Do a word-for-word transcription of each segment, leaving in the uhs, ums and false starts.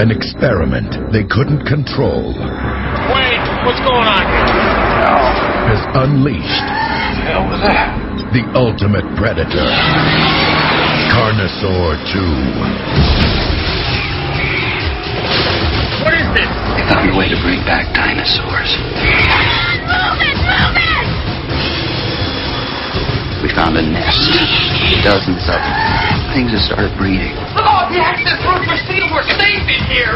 An experiment they couldn't control. Wait, what's going on? Has unleashed What the hell was that? the ultimate predator. Carnosaur two. What is this? They found a way to bring back dinosaurs. Move it! Move it! We found a nest. Dozens of them. Things have started breeding. Oh, the access road for steel. We're safe in here.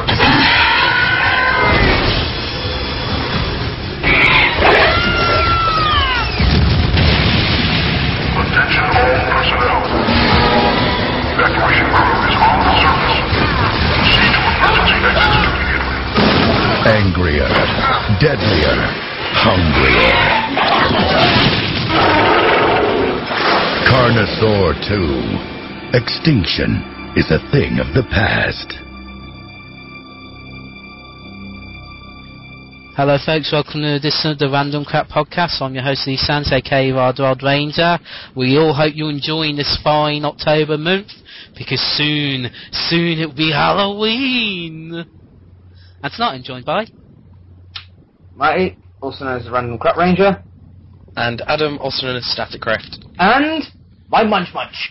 Attention all personnel. Evacuation crew is on the surface. Proceed to emergency exits immediately. Angrier, deadlier, hungrier. Carnosaur two. Extinction is a thing of the past. Hello folks, welcome to this edition of the Random Crap Podcast. I'm your host Lee Sands, aka Rod Rod Ranger. We all hope you're enjoying this fine October month, because soon, soon it'll be Halloween! And tonight I'm joined by... Matty, also known as the Random Crap Ranger. And Adam, also known as Static Craft. And my Munch Munch.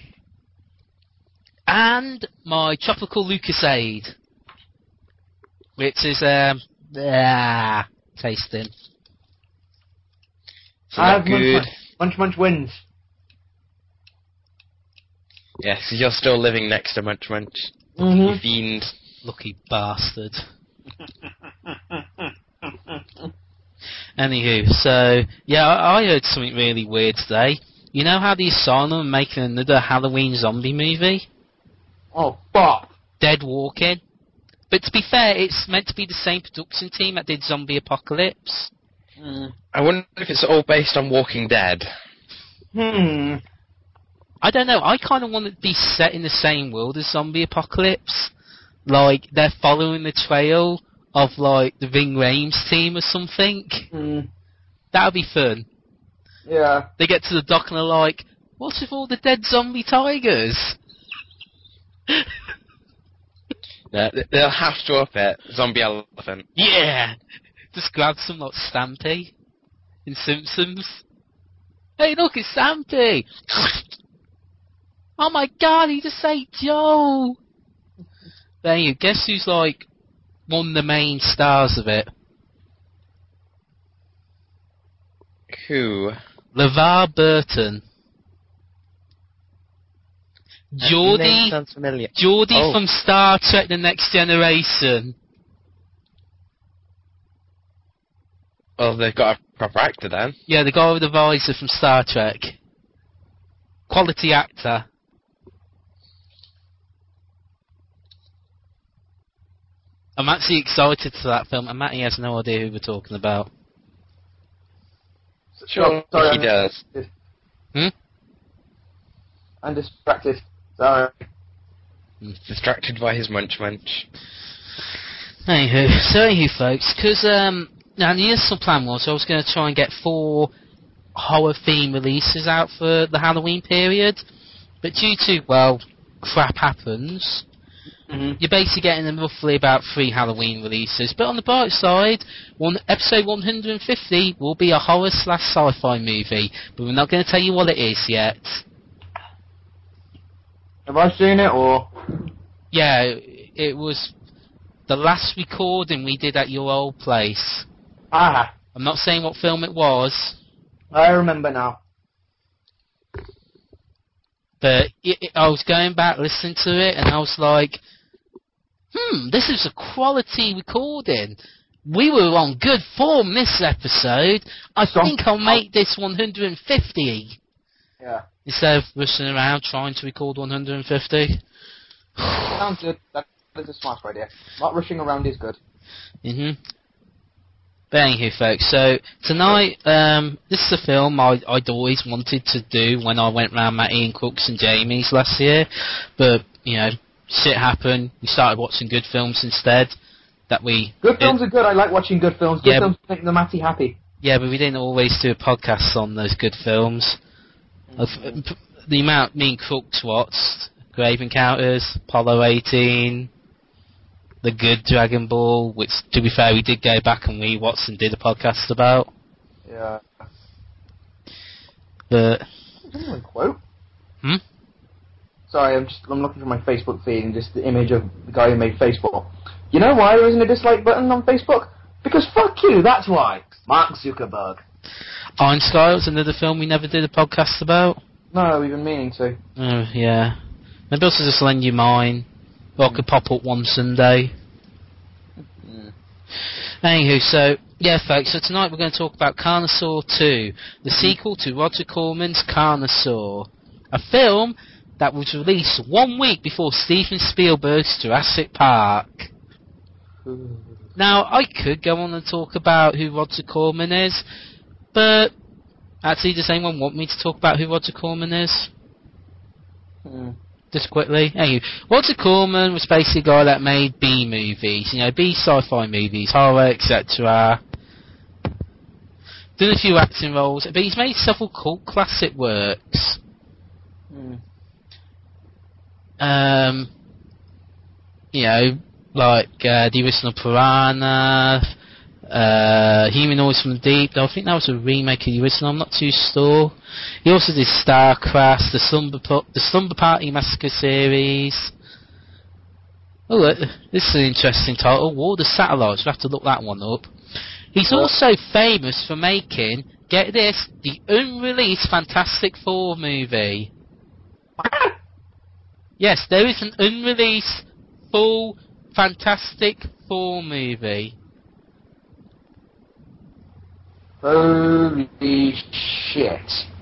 And my Tropical Lucasade. Which is, um... ah, tasting. It's I not have good. Munch Munch. Munch Munch wins. Yes, you're still living next to Munch Munch. Mm-hmm. You fiend. Lucky bastard. Anywho, so, yeah, I, I heard something really weird today. You know how the Asylum are making another Halloween zombie movie? Oh, fuck. Dead Walking. But to be fair, it's meant to be the same production team that did Zombie Apocalypse. Mm. I wonder if it's all based on Walking Dead. Hmm. I don't know, I kind of want it to be set in the same world as Zombie Apocalypse. Like, they're following the trail of, like, the Ving Rhames team or something. Mm. That would be fun. Yeah. They get to the dock and they're like, what's with all the dead zombie tigers? Yeah, they'll have to up it. Zombie elephant. Yeah! Just grab some, like, Stampy in Simpsons. Hey, look, it's Stampy! Oh my god, he just ate Joe! There you guess who's, like, one of the main stars of it? Who? LeVar Burton. That Geordie, name sounds familiar. Geordie Oh. from Star Trek The Next Generation. Well, they've got a proper actor then. Yeah, the guy with the visor from Star Trek. Quality actor. I'm actually excited for that film, and Matty has no idea who we're talking about. Sure, sorry, he I'm does. distracted. Hmm? I'm distracted. Sorry. Distracted by his Munch Munch. Anywho, so anywho, folks, because um, now the initial plan was I was going to try and get four horror-themed releases out for the Halloween period, but due to, well, crap happens, Mm-hmm. you're basically getting them roughly about three Halloween releases. But on the bright side, one episode one hundred fifty will be a horror slash sci-fi movie, but we're not going to tell you what it is yet. Have I seen it, or...? Yeah, it was the last recording we did at your old place. Ah, I'm not saying what film it was, I remember now. but it, it, I was going back listening to it, and I was like, hmm, this is a quality recording. We were on good form this episode. I Some- think I'll make this one hundred fifty. Yeah. Instead of rushing around trying to record one hundred fifty. Sounds good. That is a smart idea. Not rushing around is good. Mhm. But anywho, folks, so tonight, um, this is a film I, I'd always wanted to do when I went round Matt Ian Cook's and Jamie's last year, but, you know, shit happened, we started watching good films instead, that we... Good films are good, I like watching good films. Good Yeah, films make the Matty happy. Yeah, but we didn't always do podcasts on those good films. Of, the amount me and Cook's watched, Grave Encounters, Apollo eighteen, the good Dragon Ball, which, to be fair, we did go back and rewatch and did a podcast about. Yeah. But... Someone quote? Hmm? Sorry, I'm just I'm looking for my Facebook feed and just the image of the guy who made Facebook. You know why there isn't a dislike button on Facebook? Because fuck you, that's why. Mark Zuckerberg. Iron Sky was another film we never did a podcast about. No, we've been meaning to. Oh, yeah. Maybe also just lend you mine. Or I could pop up one Sunday. Mm. Anywho, so, yeah folks, so tonight we're going to talk about Carnosaur two, the sequel to Roger Corman's Carnosaur. A film that was released one week before Steven Spielberg's Jurassic Park. Now, I could go on and talk about who Roger Corman is, but actually, does anyone want me to talk about who Roger Corman is? Mm. Just quickly. Anyway, Roger Corman was basically a guy that made B movies, you know, B sci-fi movies, horror, et cetera. Done a few acting roles, but he's made several cult classic works. Mm. Um, you know, like uh, the original Piranha, uh, Humanoids from the Deep. I think that was a remake of the original. I'm not too sure. He also did Starcraft, the Slumber po- the Slumber Party Massacre series. Oh, look, this is an interesting title. War of the Satellites. We'll have to look that one up. He's Well, also famous for making, get this, the unreleased Fantastic Four movie. Yes, there is an unreleased full Fantastic Four movie. Holy shit.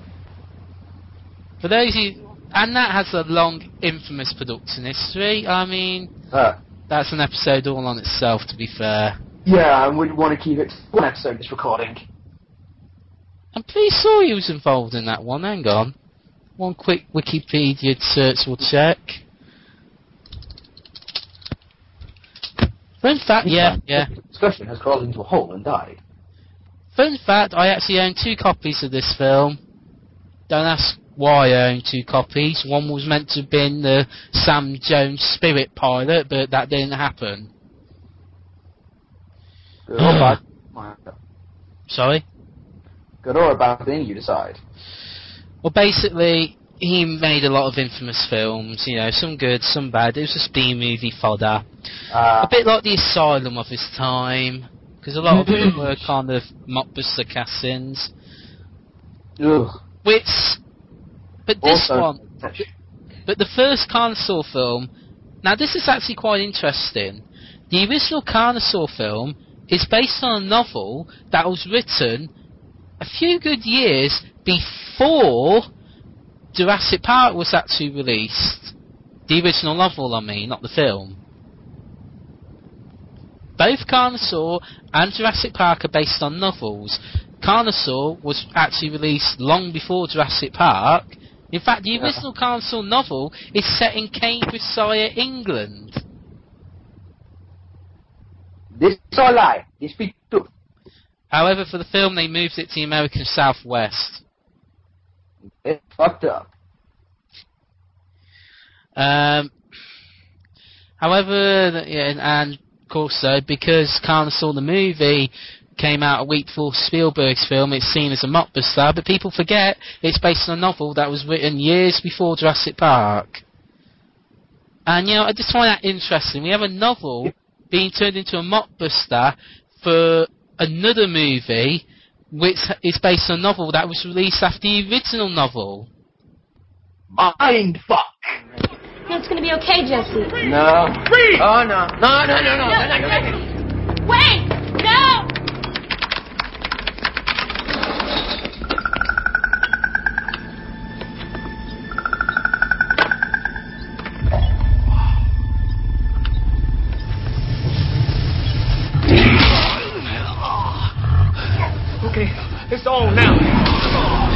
For those who... And that has a long, infamous production history. I mean, Uh, that's an episode all on itself, to be fair. yeah, and we want to keep it to one episode, this recording. I'm pretty sure he was involved in that one. Hang on. One quick Wikipedia search will check. Fun fact, yeah, yeah. The discussion has crawled into a hole and died. Fun fact, I actually own two copies of this film. Don't ask why I own two copies. One was meant to have been the Sam Jones Spirit pilot, but that didn't happen. Good or bad? Well, Sorry? good or a bad thing, you decide. Well, basically, he made a lot of infamous films, you know, some good, some bad. It was just B-movie fodder. Uh, A bit like The Asylum of his time, because a lot of them were kind of mockbuster castings. ugh. Which, but this Also, one, but the first Carnosaur film, now this is actually quite interesting. The original Carnosaur film is based on a novel that was written a few good years before Jurassic Park was actually released. The original novel, I mean, not the film. Both Carnosaur and Jurassic Park are based on novels. Carnosaur was actually released long before Jurassic Park. In fact, the original Carnosaur novel is set in Cambridgeshire, England. This is a lie. This be true. However, for the film, they moved it to the American Southwest. It's fucked up. Um, however, th- yeah, and of course, though, because Carnosaur the movie came out a week before Spielberg's film, it's seen as a mockbuster, but people forget it's based on a novel that was written years before Jurassic Park. And, you know, I just find that interesting. We have a novel being turned into a mockbuster for another movie which is based on a novel that was released after the original novel. Mind fuck. No, it's gonna be okay, Jesse. No. Freeze! Oh no. No, no, no, no. No, no, no, no. Wait! No! Okay, it's on now.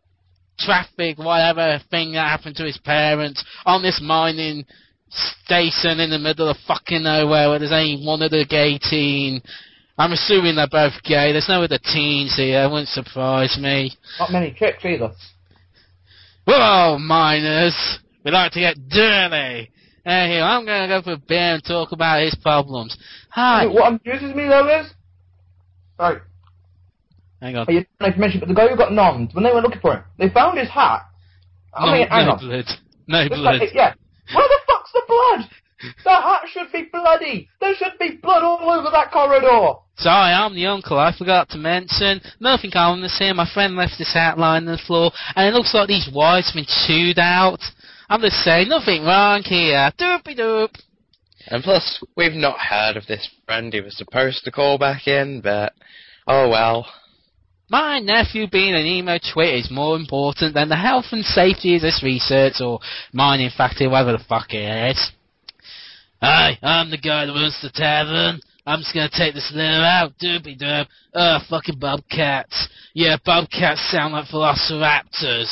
traffic, whatever thing that happened to his parents on this mining station in the middle of fucking nowhere where there's only one other gay teen. I'm assuming they're both gay. There's no other teens here. It wouldn't surprise me. Not many chicks either. Whoa, miners. We like to get dirty. Hey, here, I'm going to go for a beer and talk about his problems. Hi. What amuses me though is... Right. Hang on. You don't mention, but the guy who got nommed, when they were looking for him, they found his hat. I No, mean, hang no on. blood. No This blood. guy- yeah. Where the fuck's the blood? The hat should be bloody. There should be blood all over that corridor. Sorry, I'm the uncle. I forgot to mention. Nothing ominous here. My friend left this hat lying on the floor, and it looks like these wires have been chewed out. I'm just saying, nothing wrong here. Doopy doop. And plus, we've not heard of this friend who was supposed to call back in, but oh well. My nephew being an emo twit is more important than the health and safety of this research or mining factory, whatever the fuck it is. Hi, I'm the guy that runs the tavern. I'm just gonna take this letter out, doopy doop. Oh, fucking bobcats. Yeah, bobcats sound like velociraptors.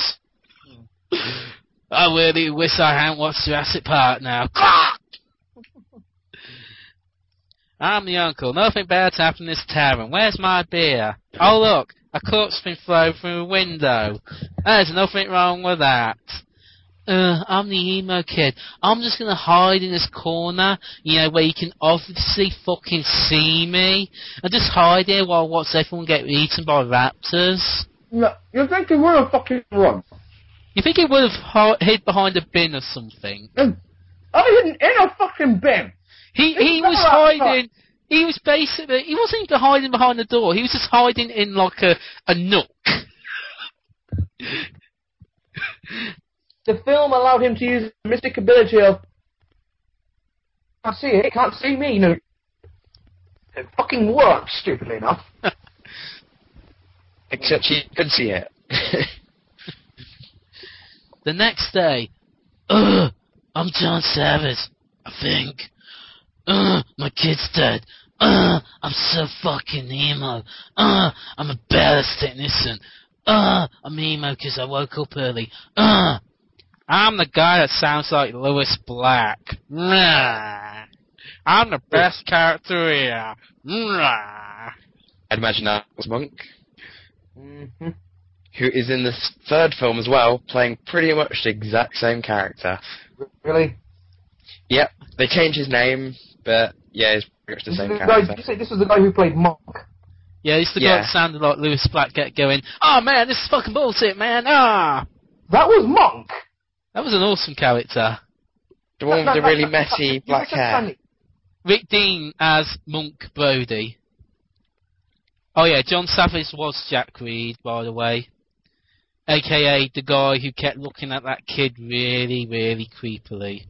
I really wish I hadn't watched Jurassic Park now. I'm the uncle. Nothing bad's happened in this tavern. Where's my beer? Oh look, a corpse been thrown through a window. There's nothing wrong with that. Uh, I'm the emo kid. I'm just gonna hide in this corner, you know, where you can obviously fucking see me. And just hide here while I watch everyone get eaten by raptors. No, you think he would have fucking run? You think he would have hi- hid behind a bin or something? I hidden in a fucking bin. He It's he was never outside. hiding. He was basically. He wasn't even hiding behind the door. He was just hiding in like a a nook. The film allowed him to use the mystic ability of... Can't see it, can't see me, no. It fucking works, stupidly enough. Except you could see it. The next day, ugh, I'm John Savage, I think. Ugh, my kid's dead. Ugh, I'm so fucking emo. Ugh, I'm a badass technician. Ugh, I'm emo because I woke up early. Ugh, I'm the guy that sounds like Lewis Black. Nah. I'm the best character here. Nah. I'd imagine that was Monk, Mm-hmm. who is in this third film as well, playing pretty much the exact same character. Really? Yep, they changed his name, but yeah, it's pretty much the This, same is the guy, character. did you say this was the guy who played Monk? Yeah, it's the guy Yeah. that sounded like Lewis Black get going, oh man, this is fucking bullshit, man, ah! That was Monk? That was an awesome character. The one with the really messy You black said hair. Sandy. Rick Dean as Monk Brody. Oh yeah, John Savage was Jack Reed, by the way. A K A the guy who kept looking at that kid really, really creepily.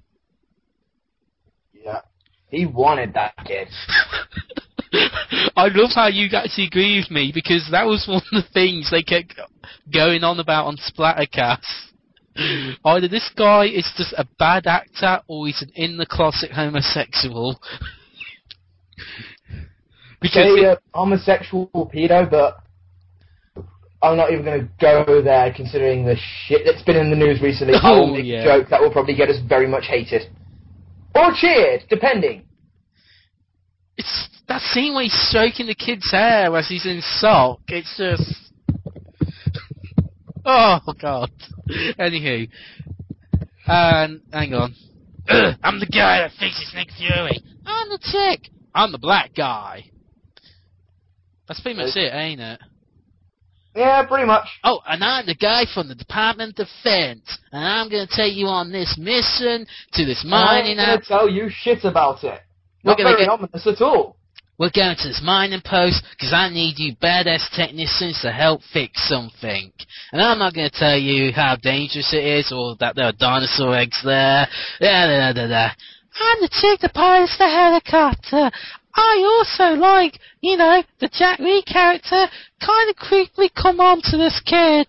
Yeah. He wanted that kid. I love how you actually agree with me, because that was one of the things they kept going on about on Splattercast. Either this guy is just a bad actor, or he's an in-the-closet homosexual. Because Say, it- uh, homosexual pedo, but I'm not even going to go there considering the shit that's been in the news recently. I Oh, will make yeah. a joke that will probably get us very much hated. Or cheered, depending. it's that scene where he's stroking the kid's hair as he's in sock. It's just... oh, God. Anywho. And, hang on. I'm the guy that fixes Nick Fury. I'm the chick. I'm the black guy. That's pretty much it, ain't it? Yeah, pretty much. Oh, and I'm the guy from the Department of Defense, and I'm going to take you on this mission to this mining I'm going out. to tell you shit about it. We're Not gonna very get- ominous at all. We're going to this mining post because I need you badass technicians to help fix something. And I'm not going to tell you how dangerous it is or that there are dinosaur eggs there. Da, da, da, da. I'm the chick that pilots the helicopter. I also like, you know, the Jack Reed character kind of creepily come on to this kid.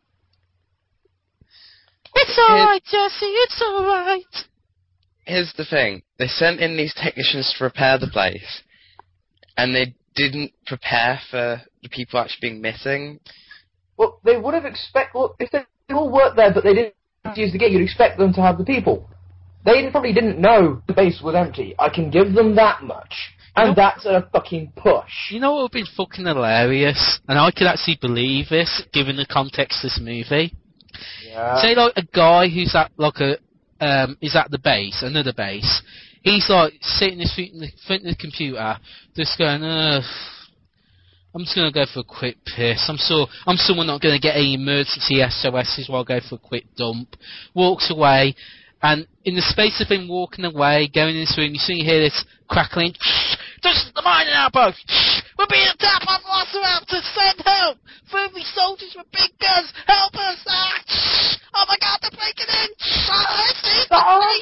It's alright, Jesse, it's alright. Here's the thing. They sent in these technicians to repair the place, and they didn't prepare for the people actually being missing. Well, they would have expect. Well, if they they all work there, but they didn't use the gate. You'd expect them to have the people. They probably didn't know the base was empty. I can give them that much. And you know, that's a fucking push. You know what would have been fucking hilarious? And I could actually believe this, given the context of this movie. Yeah. Say, like, a guy who's at, like, a, um, is at the base, another base. He's, like, sitting in the front of the computer, just going, ugh, I'm just gonna go for a quick piss. I'm so, I'm someone not gonna get any emergency S O Ss while I go for a quick dump. Walks away. And in the space of him walking away, going in this room, you suddenly hear this crackling. This is the mining outpost! We're being attacked by velociraptors! Send help! Friendly soldiers with big guns! Help us! Ah! Oh my god, they're breaking in! Oh, it's it's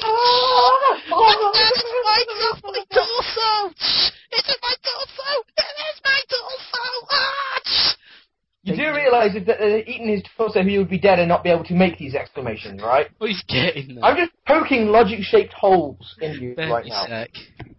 off my torso! It's in my torso! It is my torso! Ah! You do realise if they'd uh, eaten his torso, he would be dead and not be able to make these exclamations, right? What he's getting there. I'm just poking logic-shaped holes in you Bear right me now. Sec.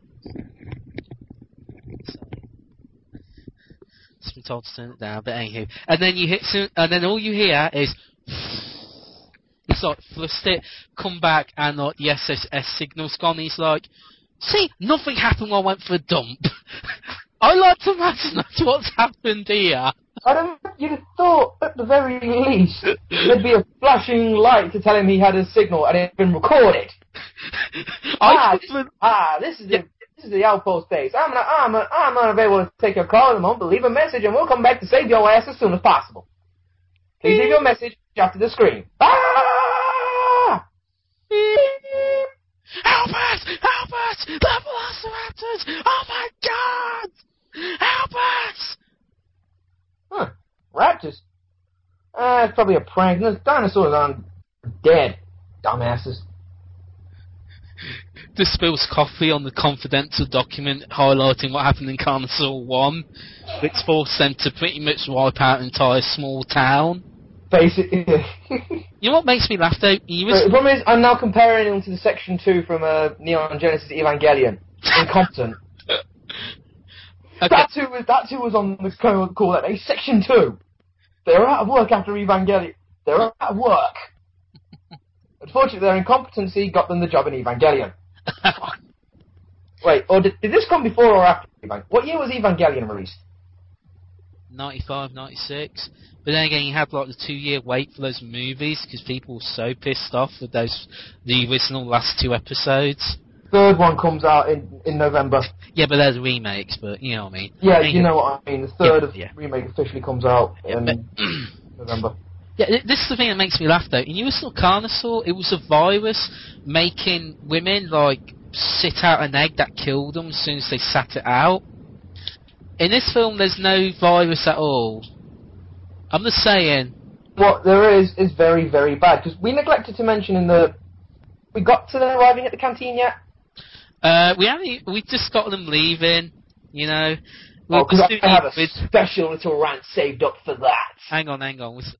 It's been told to turn it down, but anywho. And then you hit some, and then all you hear is it's like thrust it, come back, and like the S S S signal's gone. And he's like, see, nothing happened while I went for a dump. I like to imagine that's what's happened here. I don't. You'd have thought, at the very least, there'd be a flashing light to tell him he had a signal and it had been recorded. ah, I this, ah, this is the this is the outpost base. I'm not, I'm not, I'm not available to take your call at the moment, but leave a message and we'll come back to save your ass as soon as possible. Please leave your message after the screen. Ah! Help us! Help us! The velociraptors! Oh my god! Help us! Huh. Raptors? Uh, it's probably a prank. The dinosaurs aren't dead, dumbasses. This spills coffee on the confidential document highlighting what happened in Carnosaur one, which forced them to pretty much wipe out an entire small town. Basically. You know what makes me laugh though? You was... The problem is, I'm now comparing him to the Section two from uh, Neon Genesis Evangelion. Incompetent. Okay. That's who was that's who was on the call call that day. Section two. They're out of work after Evangelion. They're out of work. Unfortunately, their incompetency got them the job in Evangelion. Wait, or did, did this come before or after Evangelion? What year was Evangelion released? ninety-five, ninety-six. But then again, you had like the two-year wait for those movies because people were so pissed off with those the original last two episodes. Third one comes out in, in November. Yeah, but there's remakes, but you know what I mean. Yeah, I mean, you know what I mean. The third yeah, of yeah. remake officially comes out yeah, in but, November. Yeah, this is the thing that makes me laugh though. In U S Carnosaur, it was a virus making women like sit out an egg that killed them as soon as they sat it out. In this film, there's no virus at all. I'm just saying. What there is is very, very bad because we neglected to mention in the. We got to them arriving at the canteen yet? Uh, we haven't. We just got them leaving. You know. Oh, because I have a with... special little rant saved up for that. Hang on, hang on. Was...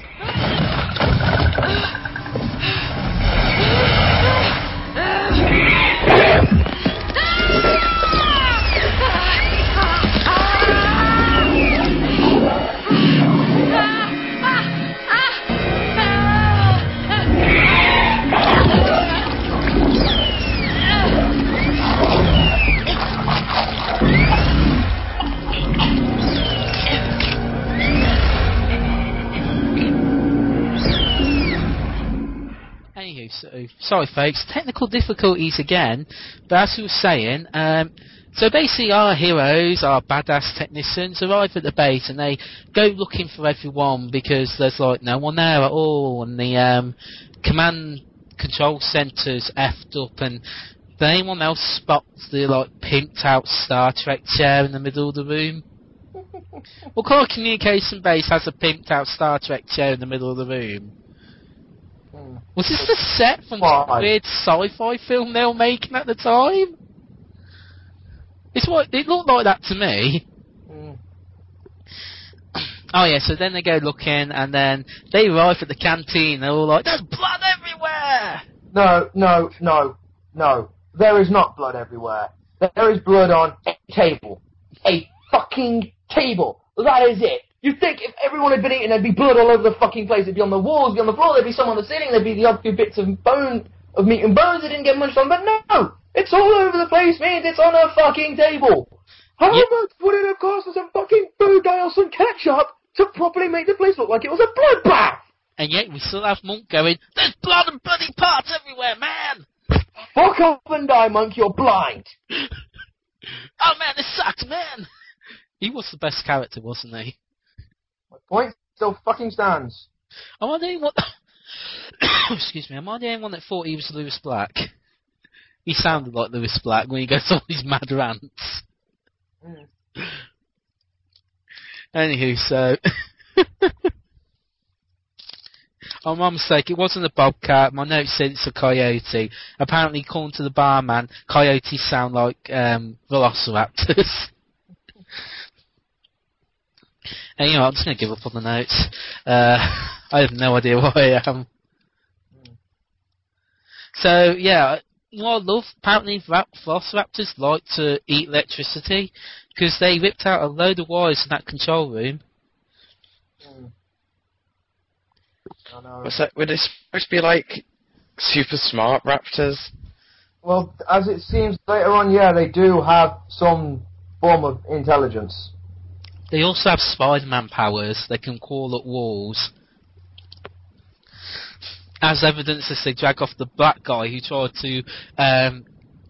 Anywho, so, sorry folks, technical difficulties again, but as we were saying, um, so basically our heroes, our badass technicians, arrive at the base and they go looking for everyone because there's like no one there at all, and the um, command control centre's effed up, and if anyone else spots the like pimped out Star Trek chair in the middle of the room? What kind of communication base has a pimped out Star Trek chair in the middle of the room? Hmm. Was this the set from some weird sci-fi film they were making at the time? It's what it looked like that to me. Mm. Oh yeah, so then they go looking, and then they arrive at the canteen. They're all like, "There's blood everywhere!" No, no, no, no. There is not blood everywhere. There is blood on a table. A fucking table. That is it. You'd think if everyone had been eaten, there'd be blood all over the fucking place. It'd be on the walls, it'd be on the floor, there'd be some on the ceiling, there'd be the odd few bits of bone, of meat and bones that didn't get munched on. But no! It's all over the place, means it's on a fucking table. How Yep. much would it have cost us some fucking food dye or some ketchup to properly make the place look like it was a bloodbath? And yet we still have Monk going, there's blood and bloody parts everywhere, man! Fuck up and die, Monk, you're blind. Oh man, this sucks, man! He was the best character, wasn't he? My point still fucking stands. Am I the only one... Excuse me, am I the only one that thought he was Lewis Black? He sounded like Lewis Black when he goes on these mad rants. Mm. Anywho, so... Oh, my mistake, it wasn't a bobcat. My note said it's a coyote. Apparently, according to the barman, coyotes sound like um, velociraptors. Anyway, I'm just going to give up on the notes. Uh, I have no idea why I am. So, yeah, you know what I love? Apparently, velociraptors like to eat electricity, because they ripped out a load of wires in that control room. Mm. I know. What's that? Were they supposed to be like super smart raptors? Well, as it seems later on, yeah, they do have some form of intelligence. They also have Spider-Man powers. They can crawl up walls. As evidence as they drag off the black guy who tried to um,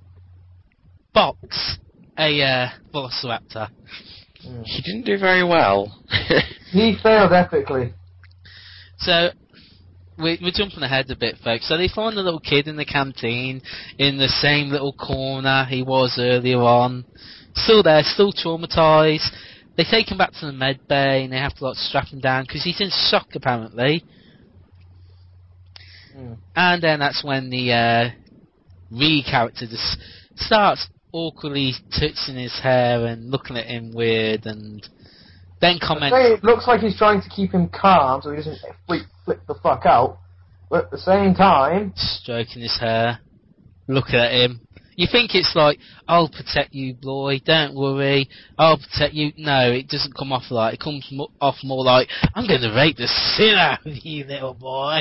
box a uh, velociraptor. Mm. He didn't do very well. He failed epically. So, we're, we're jumping ahead a bit, folks. So they find the little kid in the canteen, in the same little corner he was earlier on. Still there, still traumatised. They take him back to the med bay, and they have to like strap him down, because he's in shock, apparently. Mm. And then that's when the uh, Ree character just starts awkwardly touching his hair and looking at him weird, and then comments... It looks like he's trying to keep him calm so he doesn't flip, flip the fuck out, but at the same time... Stroking his hair, looking at him. You think it's like, I'll protect you, boy, don't worry, I'll protect you. No, it doesn't come off like, it comes mo- off more like, I'm going to rape the shit out of you, little boy.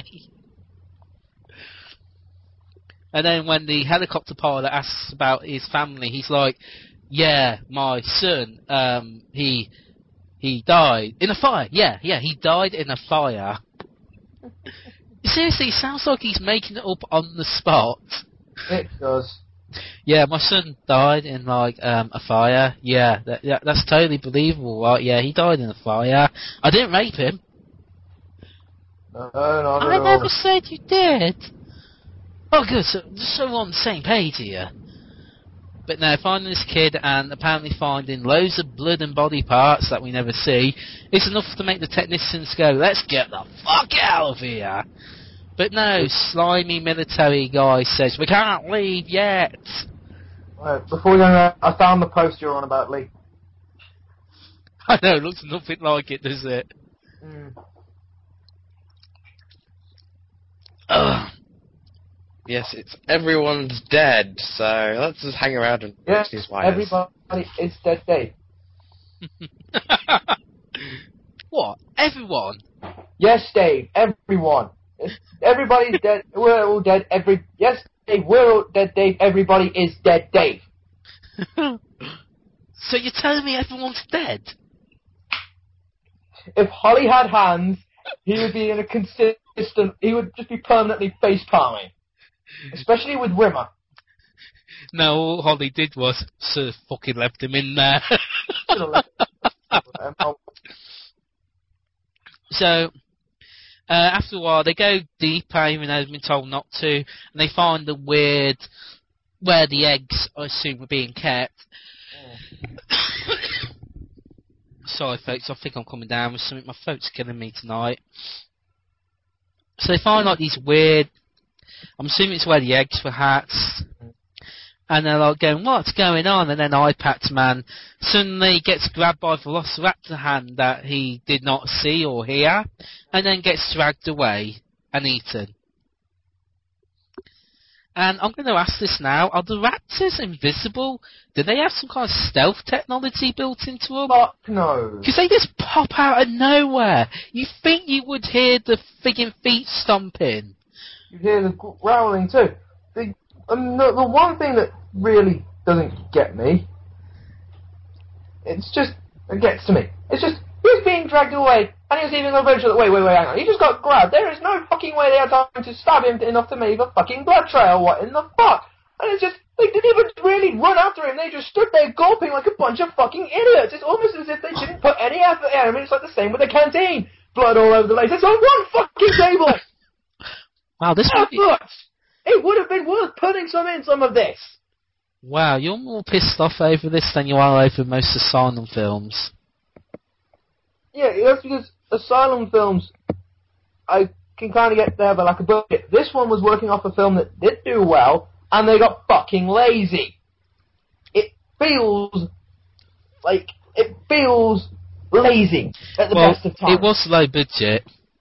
And then when the helicopter pilot asks about his family, he's like, yeah, my son, um, he... He died in a fire. Yeah, yeah, he died in a fire. Seriously, it sounds like he's making it up on the spot. It does. Yeah, my son died in like um, a fire. Yeah, that, yeah, that's totally believable, right? Yeah, he died in a fire. I didn't rape him. No, not I at all. never said you did. Oh, good. So, so we're on the same page here. But no, finding this kid and apparently finding loads of blood and body parts that we never see is enough to make the technicians go, let's get the fuck out of here. But no, slimy military guy says, we can't leave yet. Right, before we go, on, I found the post you're on about, Lee. I know, it looks nothing like it, does it? Mm. Ugh. Yes, it's everyone's dead, so let's just hang around and watch Yes, these wires. everybody is dead, Dave. What? Everyone? Yes, Dave, everyone. Everybody's dead, we're all dead, every... Yes, Dave, we're all dead, Dave, everybody is dead, Dave. So you're telling me everyone's dead? If Holly had hands, he would be in a consistent... He would just be permanently face-palming. Especially with Rimmer. No, all Holly did was sort of fucking left him in there. So, uh, after a while, they go deeper, even though they've been told not to, and they find the weird, where the eggs, I assume, were being kept. Oh. Sorry, folks, I think I'm coming down with something. My throat's killing me tonight. So they find, like, these weird... I'm assuming it's where the eggs were hatched. And they're like going, what's going on? And then Ipax Man suddenly gets grabbed by a Velociraptor hand that he did not see or hear, and then gets dragged away and eaten. And I'm going to ask this now, are the raptors invisible? Do they have some kind of stealth technology built into them? Fuck no. Because they just pop out of nowhere. You think you would hear the friggin' feet stomping. You hear the growling too. The, um, the, the one thing that really doesn't get me, it's just, it gets to me. It's just, he's being dragged away, and he was even eventually, wait, wait, wait, hang on, he just got grabbed. There is no fucking way they had time to stab him enough to leave a fucking blood trail. What in the fuck? And it's just, they didn't even really run after him. They just stood there gulping like a bunch of fucking idiots. It's almost as if they didn't put any effort in. I mean, it's like the same with the canteen. Blood all over the place. It's on one fucking table. Wow, this would be... It would have been worth putting some in some of this. Wow, you're more pissed off over this than you are over most Asylum films. Yeah, that's because Asylum films, I can kind of get there, but like a budget. This one was working off a film that did do well, and they got fucking lazy. It feels like, it feels lazy at the well, best of times. It was low budget.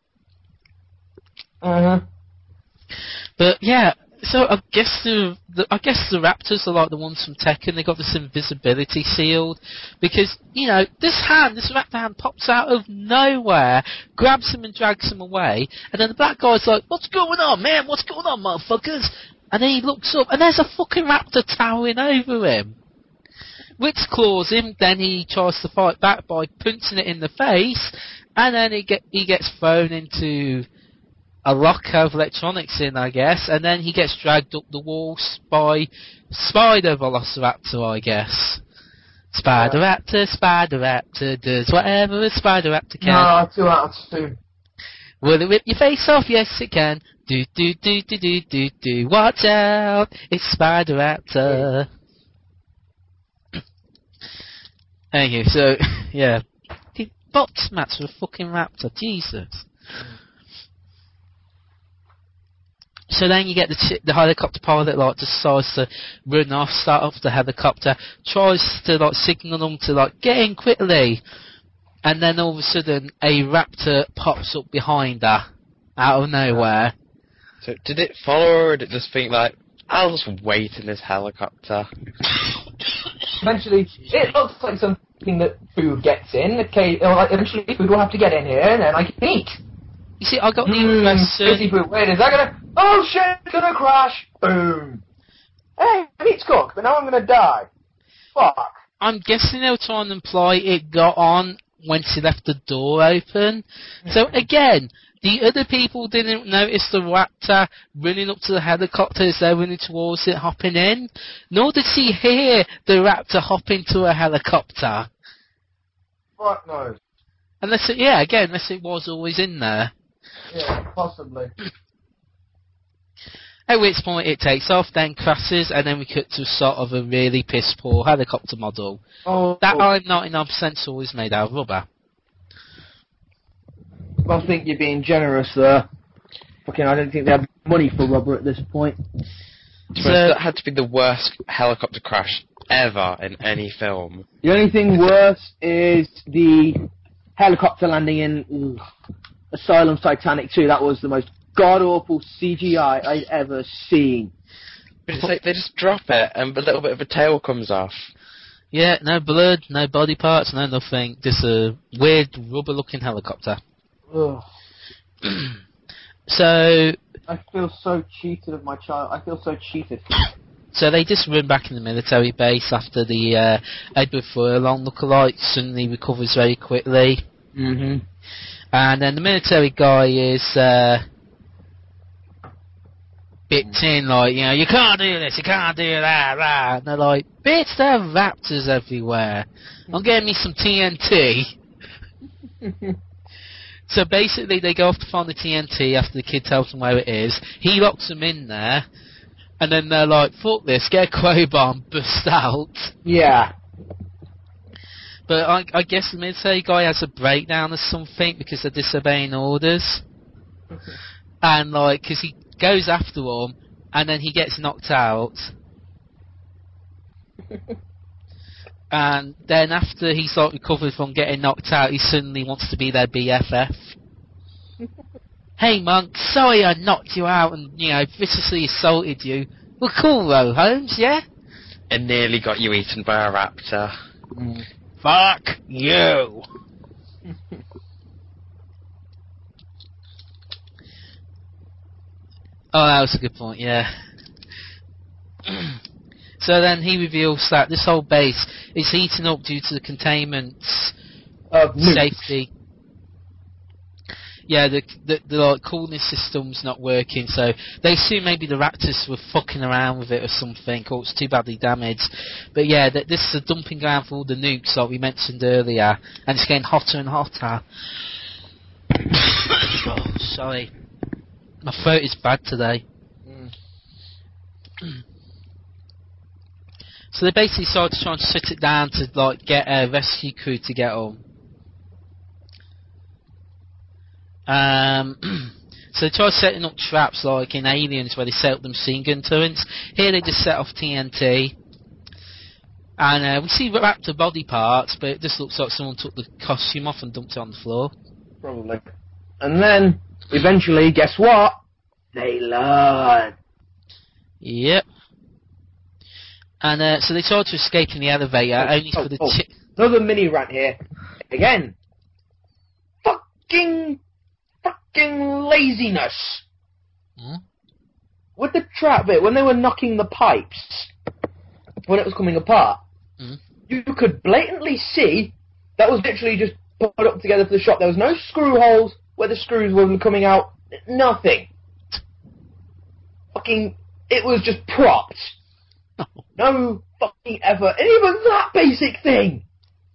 Uh-huh. But yeah, so I guess the, the I guess the raptors are like the ones from Tekken. They got this invisibility shield because you know this hand, this raptor hand, pops out of nowhere, grabs him and drags him away, and then the black guy's like, "What's going on, man? What's going on, motherfuckers?" And then he looks up, and there's a fucking raptor towering over him, which claws him. Then he tries to fight back by punching it in the face, and then he get he gets thrown into a lock of electronics in, I guess, and then he gets dragged up the wall by Spider Velociraptor, I guess. Spider Raptor, Spider Raptor does whatever a Spider Raptor can. No, two out of two. Will it rip your face off? Yes, it can. Do do do do do do do. Watch out! It's Spider Raptor. Thank you. So, yeah, box mats for a fucking raptor. Jesus. So then you get the ch- the helicopter pilot like decides to run off, start off the helicopter, tries to like signal them to like get in quickly, and then all of a sudden a raptor pops up behind her out of nowhere. So did it follow her, or did it just think like, I'll just wait in this helicopter? Eventually, it looks like something that food gets in. Okay, or like eventually food will have to get in here, and then I can eat. You see, I got the Mm, impression... food. Wait, is that gonna... Oh shit, it's gonna crash! Boom! Hey, meat's cooked, but now I'm gonna die. Fuck. I'm guessing they were trying to imply it got on when she left the door open. So again, the other people didn't notice the raptor running up to the helicopter as they're running towards it, hopping in. Nor did she hear the raptor hop into a helicopter. Fuck no. Unless it, yeah, again, unless it was always in there. Yeah, possibly. At which point it takes off, then crashes, and then we cut to sort of a really piss poor helicopter model. Oh, That oh. I'm ninety-nine percent sure is made out of rubber. I think you're being generous there. Fucking, I don't think they have money for rubber at this point. So, that had to be the worst helicopter crash ever in any film. The only thing worse is the helicopter landing in ooh, Asylum Titanic two. That was the most god-awful C G I I'd ever seen. But it's like they just drop it and a little bit of a tail comes off. Yeah, no blood, no body parts, no nothing. Just a weird rubber-looking helicopter. Ugh. So... I feel so cheated of my child. I feel so cheated. So they just run back in the military base after the uh, Edward Furlong lookalike suddenly recovers very quickly. Mm-hmm. And then the military guy is uh, bitched in, like, you know, you can't do this, you can't do that, that. And they're like, bitch, there are raptors everywhere. I'm getting me some T N T. So basically they go off to find the T N T after the kid tells them where it is. He locks them in there. And then they're like, fuck this, get a crowbar and bust out. Yeah. But I, I guess the military guy has a breakdown or something because they're disobeying orders. And, like, because he goes after them, and then he gets knocked out. And then after he's, like, recovered from getting knocked out, he suddenly wants to be their B F F. Hey, Monk, sorry I knocked you out and, you know, viciously assaulted you. Well, cool though, Holmes, yeah? And nearly got you eaten by a raptor. Mm. Fuck you! Oh, that was a good point, yeah. So then he reveals that this whole base is heating up due to the containment Of nukes. safety. Yeah, the, the the like coolness system's not working, so they assume maybe the raptors were fucking around with it or something, or it's too badly damaged. But yeah, th- this is a dumping ground for all the nukes, like we mentioned earlier, and it's getting hotter and hotter. Oh, sorry, my throat is bad today. Mm. So they basically started trying to shut it down to like get a rescue crew to get on. Um, so they tried setting up traps like in Aliens where they set up them machine gun turrets. Here they just set off T N T. And uh, we see raptor body parts, but it just looks like someone took the costume off and dumped it on the floor. Probably. And then, eventually, guess what? They learn. Yep. And uh, so they tried to escape in the elevator, Oh, only oh, for the... oh. Chi- Another mini rant here. Again. Fucking... Fucking laziness. Hmm? With the trap bit, when they were knocking the pipes, when it was coming apart, Hmm? you could blatantly see that was literally just put up together for the shop. There was no screw holes where the screws weren't coming out. Nothing. Fucking... It was just propped. No fucking effort. And even that basic thing!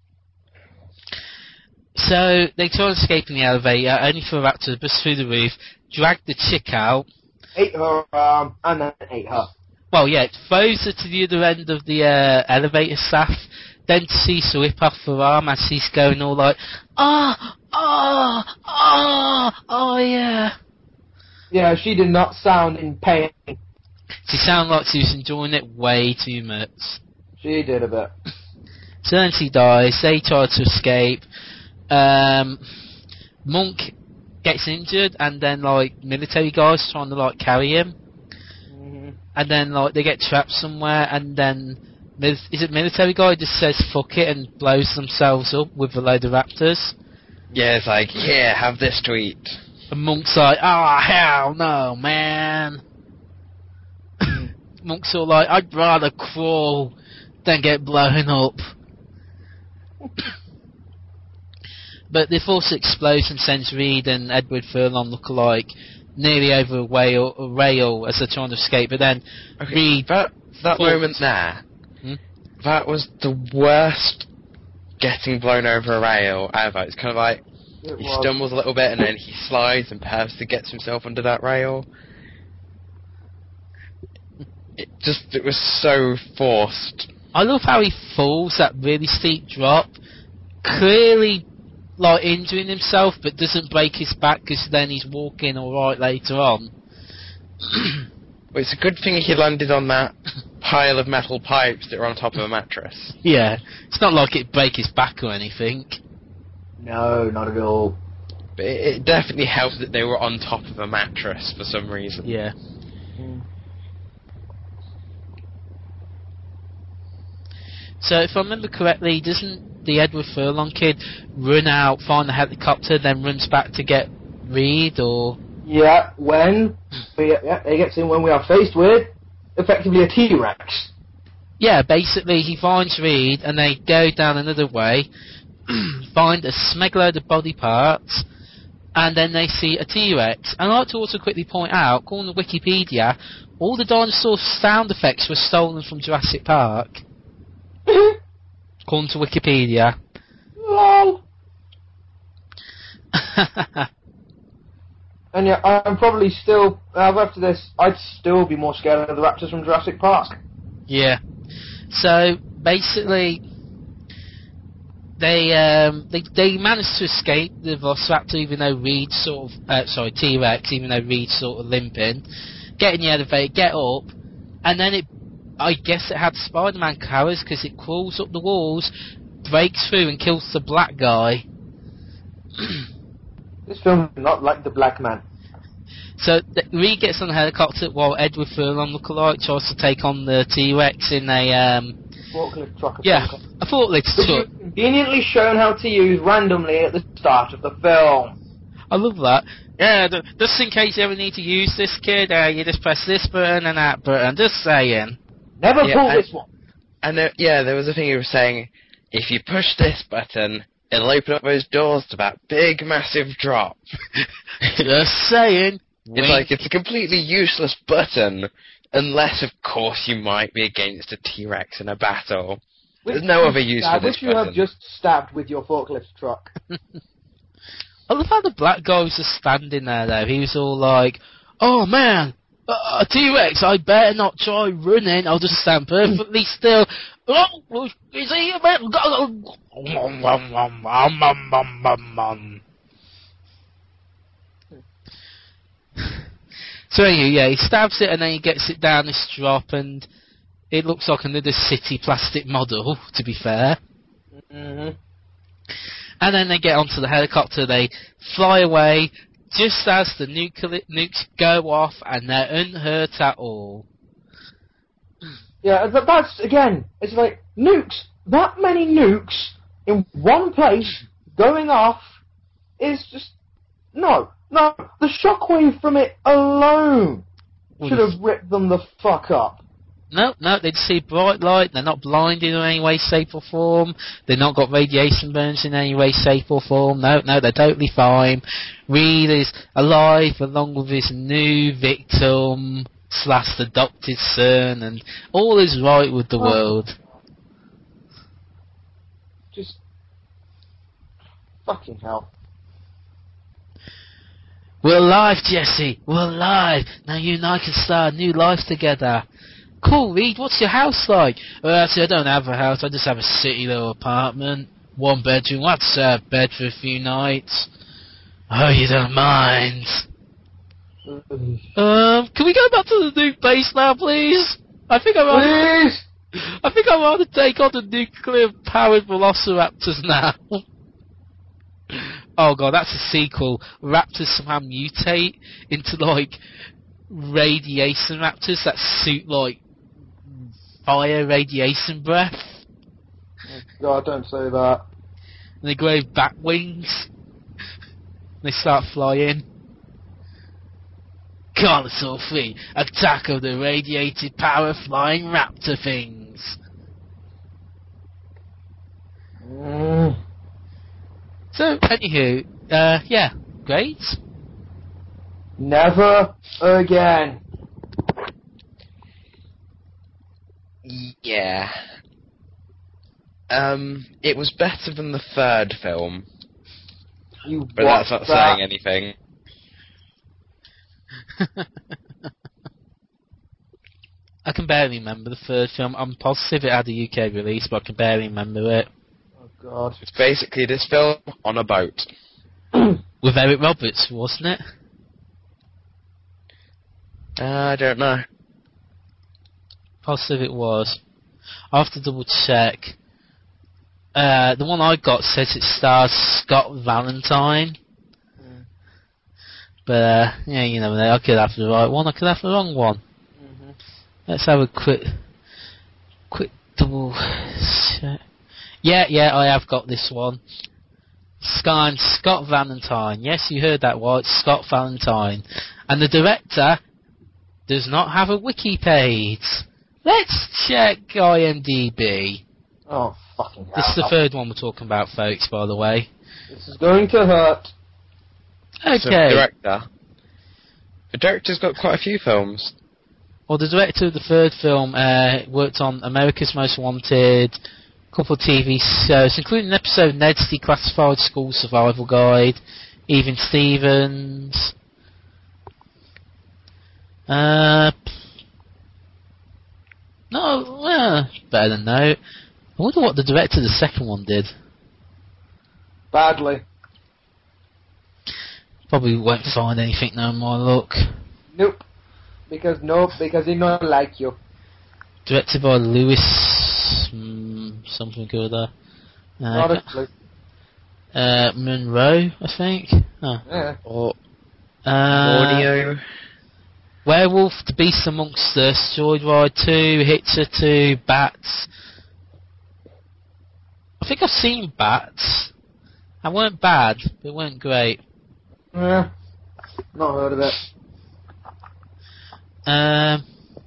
So they tried to escape in the elevator, only for a raptor to bust through the roof, drag the chick out. Ate her arm, and then ate her. Well, yeah, it throws her to the other end of the uh, elevator shaft, then to see her whip off her arm as she's going all like, ah, ah, ah, oh yeah. Yeah, she did not sound in pain. She sounded like she was enjoying it way too much. She did a bit. So then she dies, they try to escape. Um, Monk gets injured, and then like military guys trying to like carry him, Mm-hmm. and then like they get trapped somewhere, and then mil- is it military guy just says fuck it and blows themselves up with a load of raptors, Yeah, it's like, here, have this to eat. and Monk's like, ah, hell no, man. Monk's all like, I'd rather crawl than get blown up. But the force explodes and sends Reed and Edward Furlong look-alike nearly over a, whale, a rail as they're trying to escape. But then Okay, Reed... that, that falls- moment there, Hmm? that was the worst getting blown over a rail ever. It's kind of like, It he was. stumbles a little bit and then he slides and purposely gets himself under that rail. It just, it was so forced. I love how he falls that really steep drop, clearly like injuring himself, but doesn't break his back because then he's walking alright later on. Well, it's a good thing he landed on that pile of metal pipes that were on top of a mattress. Yeah, it's not like it break his back or anything. No, not at all. But it, it definitely helped that they were on top of a mattress for some reason. Yeah. So if I remember correctly, doesn't the Edward Furlong kid run out, find the helicopter, then runs back to get Reed, or... Yeah, when we, yeah, it gets in when we are faced with effectively a T-Rex. Yeah, basically he finds Reed, and they go down another way, find a smegload of body parts, and then they see a T-Rex. And I'd like to also quickly point out, according to Wikipedia, all the dinosaur sound effects were stolen from Jurassic Park. According to Wikipedia. Lol. And yeah, I'm probably still, uh, after this, I'd still be more scared of the raptors from Jurassic Park. Yeah. So basically, they um, they they managed to escape the Velociraptor, even though Reed's sort of uh, sorry T-Rex, even though Reed's sort of limping. Get in the elevator, get up, and then it, I guess it had Spider-Man powers because it crawls up the walls, breaks through, and kills the black guy. This film is not like The Black Man. So So th- Reed gets on the helicopter while Edward Furlong lookalike tries to take on the T-Rex in a um. Forklift truck. Yeah, a forklift truck. Conveniently shown how to use randomly at the start of the film. I love that. Yeah, th- just in case you ever need to use this, kid, uh, you just press this button and that button. Just saying. Never Yeah, pull and- this one. And there, yeah, there was a thing he was saying, if you push this button, it'll open up those doors to that big, massive drop. Just saying. It's like, it's a completely useless button, unless, of course, you might be against a T-Rex in a battle. There's no other use I for this wish you button. have just stabbed with your forklift truck. I love how the black guy was just standing there, though. He was all like, oh, man, uh, a T-Rex, I better not try running. I'll just stand perfectly still. Oh, is he a man? So anyway, yeah, he stabs it and then he gets it down this drop, and it looks like another city plastic model, to be fair. Mm-hmm. And then they get onto the helicopter, they fly away, just as the nuclear nukes go off, and they're unhurt at all. Yeah, but that's, again, it's like, nukes, that many nukes in one place, going off, is just, no, no, the shockwave from it alone should have ripped them the fuck up. No, no, they see bright light, they're not blinded in any way, shape or form, they've not got radiation burns in any way, shape or form, no, no, they're totally fine. Reed is alive along with his new victim, slash adopted son, and all is right with the Oh. world. Just, fucking hell. We're alive, Jesse, we're alive, now you and I can start a new life together. Cool, Reed, what's your house like? Well, actually, I don't have a house, I just have a city little apartment. One bedroom, I'd serve bed for a few nights. Oh, you don't mind. Um, can we go back to the nuke base now, please? I think I'd rather, Please! I think I'd rather take on the nuclear-powered velociraptors now. Oh god, that's a sequel. Raptors somehow mutate into, like, radiation raptors that suit, like, fire radiation breath. Oh, God, don't say that. And they grow bat wings. They start flying. Carnosaur three, attack of the radiated power flying raptor things. Mm. So, anywho, uh, yeah, great. Never again. Yeah. Um, it was better than the third film, You but that's watched not that. saying anything. I can barely remember the third film. I'm positive it had a U K release, but I can barely remember it. Oh, God. It's basically this film on a boat. With Eric Roberts, wasn't it? Uh, I don't know. Positive it was. I'll have to double check. Uh, the one I got says it stars Scott Valentine. Mm. But, uh, yeah, you never know. I could have the right one, I could have the wrong one. Mm-hmm. Let's have a quick, quick double check. Yeah, yeah, I have got this one. Sky and Scott Valentine. Yes, you heard that right, Scott Valentine. And the director does not have a wiki page. Let's check IMDb. Oh, fucking hell. This is the third one we're talking about, folks, by the way. This is going to hurt. Okay. So, director. The director's got quite a few films. Well, the director of the third film uh, worked on America's Most Wanted, a couple of T V shows, including an episode of Ned's Declassified School Survival Guide, Even Stevens. Uh, no, uh, better than no. I wonder what the director of the second one did. Badly. Probably won't find anything no more. Look. Nope. Because, nope, because he don't like you. Directed by Lewis mm, something or other. Uh, Not a clue. uh, Monroe, I think. Oh. Yeah. Or Uh, Audio. Werewolf, The Beast Amongst Us, Joyride two, Hitcher two, Bats. I think I've seen Bats. They weren't bad, they weren't great. Yeah. Not heard of it. Um,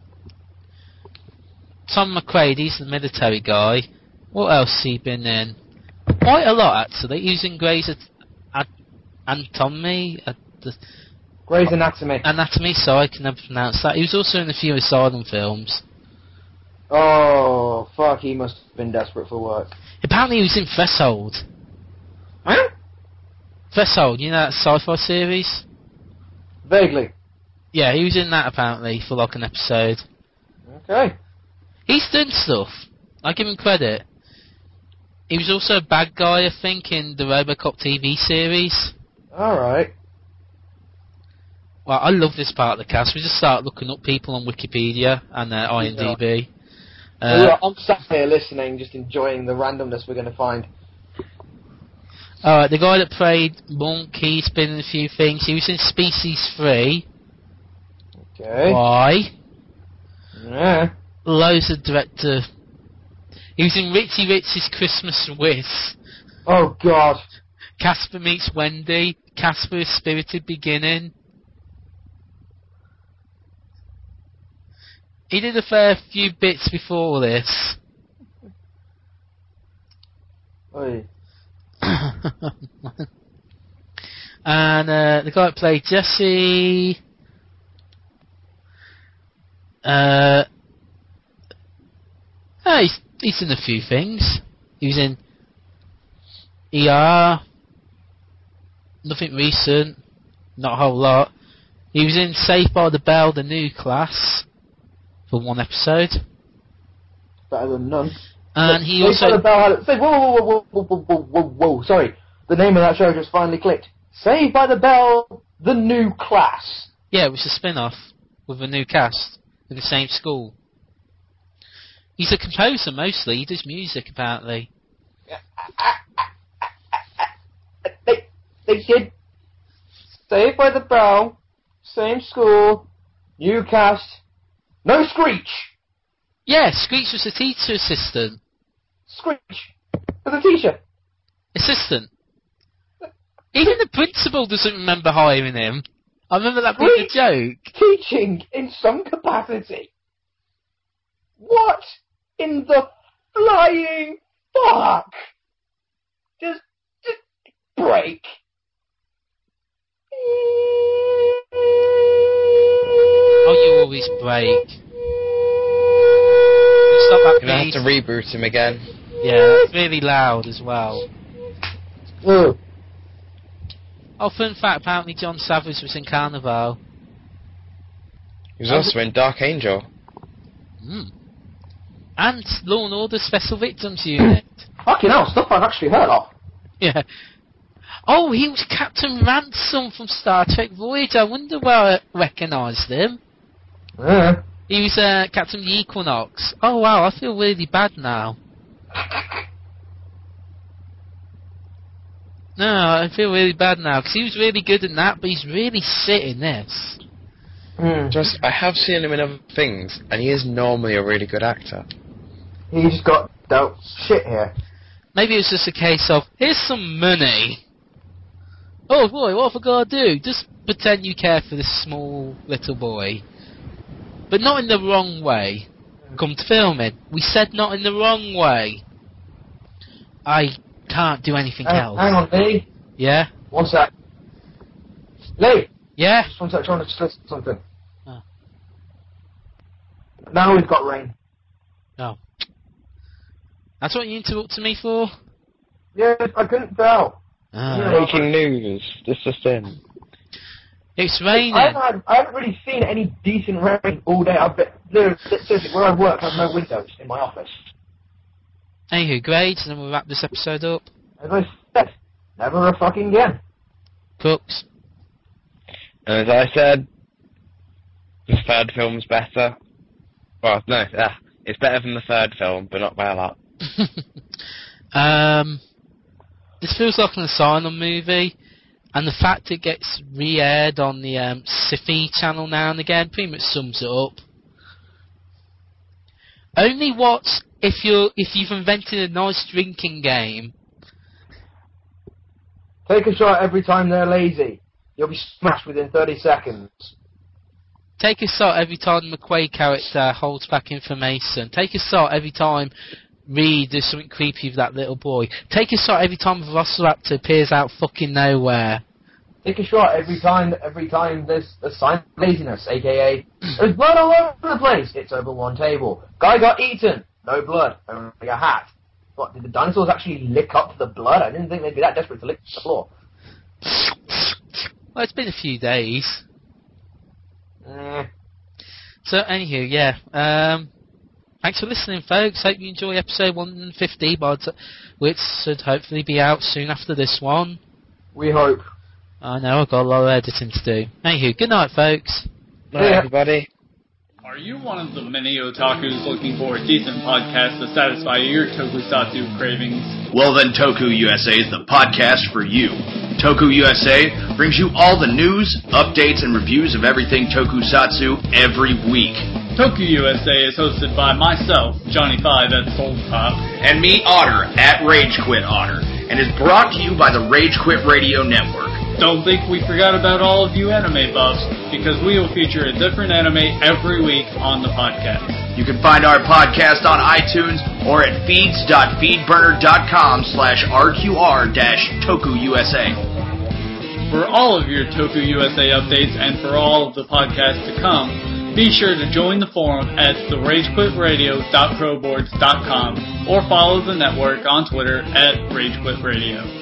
Tom McQuaid, he's the military guy. What else has he been in? Quite a lot, actually. Using Grey's at, at, Anatomy. At the, Grey's Anatomy. Anatomy, sorry, I can never pronounce that. He was also in a few Asylum films. Oh, fuck, he must have been desperate for work. Apparently he was in Threshold. Huh? Threshold, you know that sci-fi series? Vaguely. Yeah, he was in that apparently for like an episode. Okay. He's done stuff. I give him credit. He was also a bad guy, I think, in the RoboCop T V series. Alright. Well, I love this part of the cast. We just start looking up people on Wikipedia and uh, IMDb. Yeah. Uh, I'm sat here listening, just enjoying the randomness we're going to find. Alright, the guy that played Monk, he's been in a few things. He was in Species three. Okay. Why? Yeah. Loads of director. He was in Richie Rich's Christmas Wish. Oh, God. Casper Meets Wendy. Casper: A Spirited Beginning. He did a fair few bits before this. Oi. And uh, the guy that played Jesse. Uh, oh, he's, he's in a few things. He was in E R. Nothing recent. Not a whole lot. He was in Saved by the Bell, the new class, for one episode. Better than none. And he Saved by also. the Bell had it. Say, whoa, whoa, whoa, whoa, whoa, whoa, whoa, whoa, sorry. The name of that show just finally clicked. Saved by the Bell, the new class. Yeah, it was a spin-off with a new cast in the same school. He's a composer mostly. He does music apparently. They, they did Saved by the Bell, same school, new cast, no Screech. Yeah, Screech was a teacher assistant. Screech was a teacher. Assistant. Even the principal doesn't remember hiring him. I remember that being a joke. Teaching in some capacity. What in the flying fuck? Just, just break. Oh, you always break. Stop that You're gonna have beat. to reboot him again. Yeah, that's really loud as well. Ugh. Oh, fun fact, apparently John Savage was in Carnival. He was also in Dark Angel. Mm. And Law and Order Special Victims Unit. Fucking hell, stuff I've actually heard of. Yeah. Oh, he was Captain Ransom from Star Trek Voyager. I wonder where I recognised him. Yeah. He was uh, Captain the Equinox. Oh wow, I feel really bad now. No, I feel really bad now, because he was really good in that, but he's really shit in this. Mm. Just, I have seen him in other things, and he is normally a really good actor. He's got dealt shit here. Maybe it was just a case of, here's some money. Oh boy, what have I got to do? Just pretend you care for this small little boy. But not in the wrong way. Come to filming. We said not in the wrong way. I can't do anything Hang, else. hang on, Lee. Yeah? One sec. Lee! Yeah? Just one sec, trying to just listen to something. Oh. Now we've got rain. Oh. That's what you interrupted me for? Yeah, I couldn't tell. Ah. Yeah. Breaking news. This just in. It's raining. I haven't, had, I haven't really seen any decent rain all day. I've been, seriously, where I work, I have no windows in my office. Anywho, grades, and then we'll wrap this episode up. As I said, never a fucking again. Crooks. And as I said, the third film's better. Well, no, ah, it's better than the third film, but not by a lot. um, this feels like an Asylum movie. and the fact it gets re-aired on the um, Syfy channel now and again pretty much sums it up. Only watch if you're if you've invented a nice drinking game. Take a shot every time they're lazy. You'll be smashed within thirty seconds. Take a shot every time the McQuaid character holds back information. Take a shot every time Reed does something creepy with that little boy. Take a shot every time the Velociraptor appears out fucking nowhere. Take a shot every time every time there's a sign of laziness, aka there's blood all over the place. It's over one table. Guy got eaten. No blood. Only a hat. What, did the dinosaurs actually lick up the blood? I didn't think they'd be that desperate to lick the floor. Well, it's been a few days. Eh. So, anywho, yeah. Um, thanks for listening, folks. Hope you enjoy episode one fifty, which should hopefully be out soon after this one. We hope. I know, I've got a lot of editing to do. Anywho, good night, folks. Night, Yeah. everybody. Are you one of the many otakus looking for a decent podcast to satisfy your tokusatsu cravings? Well then, Toku U S A is the podcast for you. Toku U S A brings you all the news, updates, and reviews of everything tokusatsu every week. Toku U S A is hosted by myself, Johnny Five at Soul Pop, And me, Otter, at Rage Quit Otter, and is brought to you by the Rage Quit Radio Network. Don't think we forgot about all of you anime buffs, because we will feature a different anime every week on the podcast. You can find our podcast on iTunes or at feeds.feedburner.com slash RQR dash Toku USA. For all of your Toku U S A updates and for all of the podcasts to come, be sure to join the forum at the rage quit radio dot crowboards dot com or follow the network on Twitter at RageQuitRadio.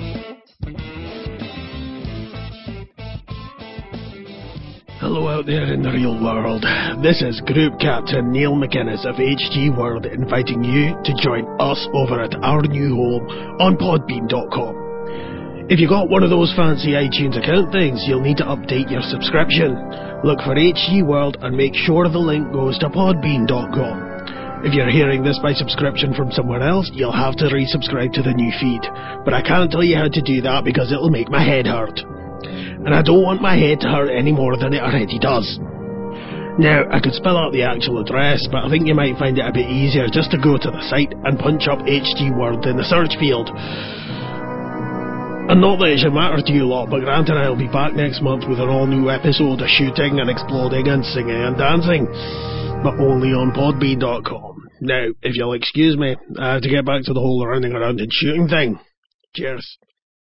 Hello out there in the real world. This is Group Captain Neil McInnes of H G World inviting you to join us over at our new home on podbean dot com. If you got one of those fancy iTunes account things, you'll need to update your subscription. Look for H G World and make sure the link goes to podbean dot com. If you're hearing this by subscription from somewhere else, you'll have to resubscribe to the new feed. But I can't tell you how to do that because it'll make my head hurt. And I don't want my head to hurt any more than it already does. Now, I could spell out the actual address, but I think you might find it a bit easier just to go to the site and punch up H G World in the search field. And not that it should matter to you lot, but Grant and I will be back next month with an all-new episode of shooting and exploding and singing and dancing, but only on podbean dot com. Now, if you'll excuse me, I have to get back to the whole running around and shooting thing. Cheers.